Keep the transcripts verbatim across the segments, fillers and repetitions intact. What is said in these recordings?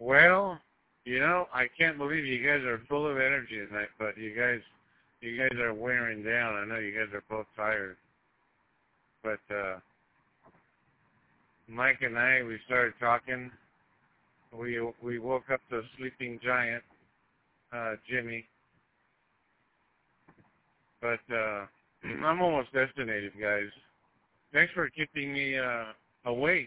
Well, you know, I can't believe you guys are full of energy tonight, but you guys, you guys are wearing down. I know you guys are both tired, but uh, Mike and I, we started talking. We we woke up the sleeping giant, uh, Jimmy, but uh, I'm almost destinated, guys. Thanks for keeping me uh, awake.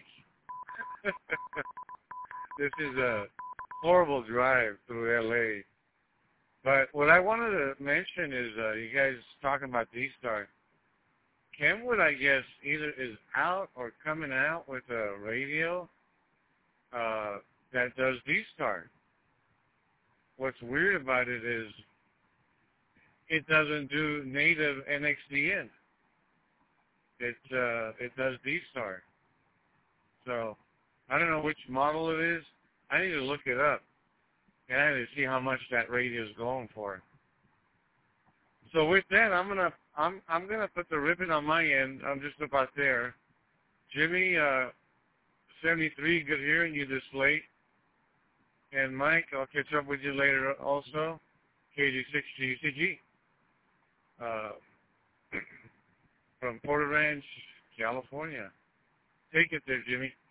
This is a horrible drive through L A. But what I wanted to mention is uh, you guys talking about D-Star. Kenwood, I guess, either is out or coming out with a radio uh, that does D-Star. What's weird about it is it doesn't do native N X D N. It uh, it does D-Star. So I don't know which model it is. I need to look it up. And I need to see how much that radio is going for. So with that, I'm gonna I'm I'm gonna put the ribbon on my end. I'm just about there. Jimmy, uh, seventy-three, good hearing you this late. And Mike, I'll catch up with you later also. K G six G C G. Uh, from Porter Ranch, California. Take it there, Jimmy.